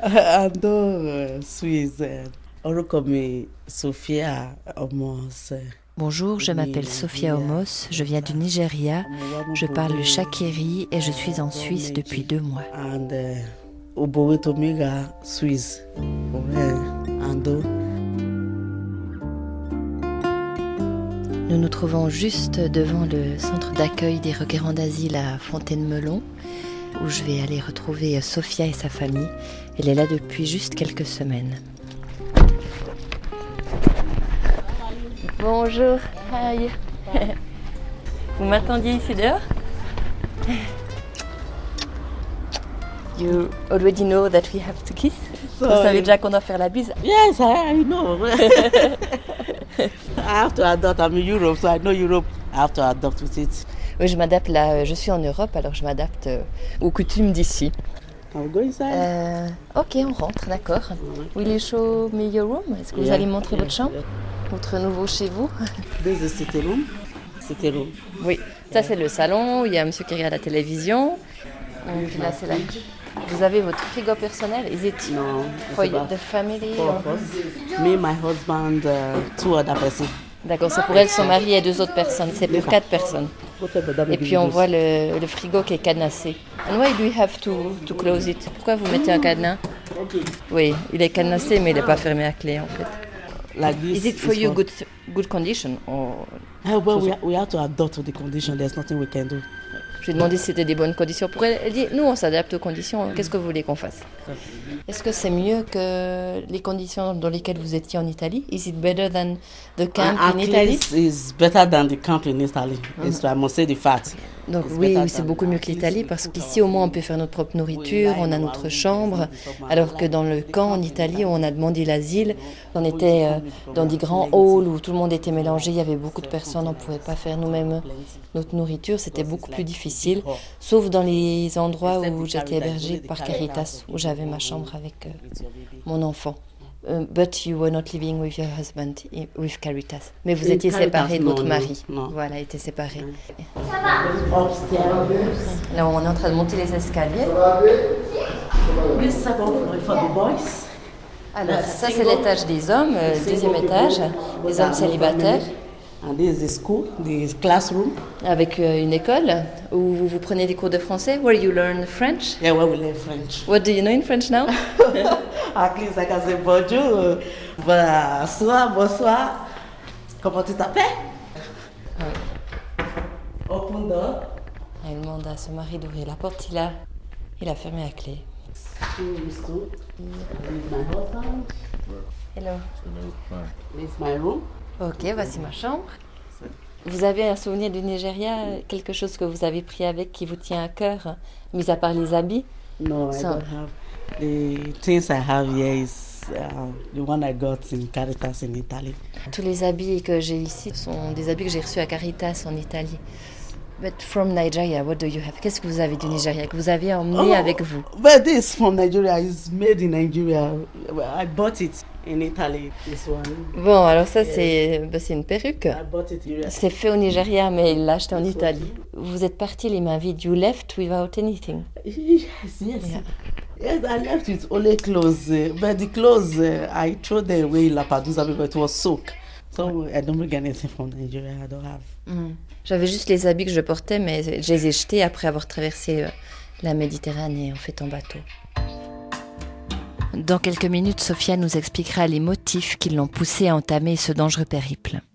Ando Suisse. Orúkọ mi Sophia Omos. Bonjour, je m'appelle Sophia Omos, je viens du Nigeria, je parle le Shakiri et je suis en Suisse depuis 2 mois. And Obowetomega Suisse. Ando. Nous nous trouvons juste devant le centre d'accueil des requérants d'asile à Fontaine-Melon, où je vais aller retrouver Sophia et sa famille. Elle est là depuis juste quelques semaines. Bonjour, hi. Vous m'attendiez ici dehors? You already know that we have to kiss? Vous savez déjà qu'on doit faire la bise? Yes, I know. I have to adopt. I'm in Europe, so I know Europe. I have to adopt with it. Oui, je m'adapte là. Je suis en Europe, alors je m'adapte aux coutumes d'ici. I'll go inside. Ok, on rentre, d'accord. Will you show me your room? Est-ce que vous allez montrer votre chambre? Votre nouveau chez vous? This is the sitting room. Sitting room. Oui, ça c'est le salon. Il y a monsieur qui regarde la télévision. Et puis là, c'est la... Vous avez votre frigo personnel? Is it No, for it's about the family? 4 of us. Me, my husband, 2 other persons. D'accord, c'est pour elle, son mari et 2 autres personnes. C'est pour 4 personnes. Et puis on voit le frigo qui est cadenassé. And why do you have to close it? Pourquoi vous mettez un cadenas? Oui, il est cadenassé, mais il n'est pas fermé à clé en fait. Like this. Is it for you good condition? Or... Well, we have to adapt to the condition. There's nothing we can do. Je lui ai demandé si c'était des bonnes conditions pour elle. Elle dit, nous on s'adapte aux conditions, qu'est-ce que vous voulez qu'on fasse? Est-ce que c'est mieux que les conditions dans lesquelles vous étiez en Italie? Is it better than the camp in Italy? It's better than the camp in Italy. I must say the fact. Donc oui, c'est beaucoup mieux que l'Italie parce qu'ici au moins on peut faire notre propre nourriture, on a notre chambre, alors que dans le camp en Italie où on a demandé l'asile, on était dans des grands halls où tout le monde était mélangé, il y avait beaucoup de personnes, on ne pouvait pas faire nous-mêmes notre nourriture, c'était beaucoup plus difficile, sauf dans les endroits où j'étais hébergée par Caritas, où j'avais ma chambre avec mon enfant. But you were not living with your husband, with Caritas. Mais vous étiez séparés de votre mari. Non. Voilà, étiez séparés. Upstairs. Là, on est en train de monter les escaliers. This is for the boys. Alors, ça, c'est l'étage des hommes, deuxième étage, les hommes célibataires, And this is the school, the classroom. avec une école où vous prenez des cours de français. Where you learn French. Yeah, where we learn French. What do you know in French now? At least I can say bonjour, bonsoir. Comment tu t'appelles? Open door. Elle demande à son mari d'ouvrir la porte. Il a fermé à clé. My husband. Hello. This is my room. Ok, voici ma chambre. Vous avez un souvenir du Nigeria, quelque chose que vous avez pris avec qui vous tient à cœur, mis à part les habits? No, I don't have. The things I have here is the one I got in Caritas in Italy. Tous les habits que j'ai ici sont des habits que j'ai reçus à Caritas en Italie. But from Nigeria, what do you have? Qu'est-ce que vous avez du Nigeria, que vous avez emmené avec vous? But this from Nigeria is made in Nigeria. I bought it in Italy. This one. Bon, alors ça, c'est une perruque. I bought it here. C'est fait au Nigeria, mais il l'a acheté en Italie. Vous êtes parti les mains vides. You left without anything. Yes. Yeah. Yes, I left with only clothes. But the clothes, I threw them away in Lampedusa because it was soaked. So I don't bring anything from Nigeria. I don't have. J'avais juste les habits que je portais, mais je les ai jetés après avoir traversé la Méditerranée en fait en bateau. Dans quelques minutes, Sophia nous expliquera les motifs qui l'ont poussée à entamer ce dangereux périple.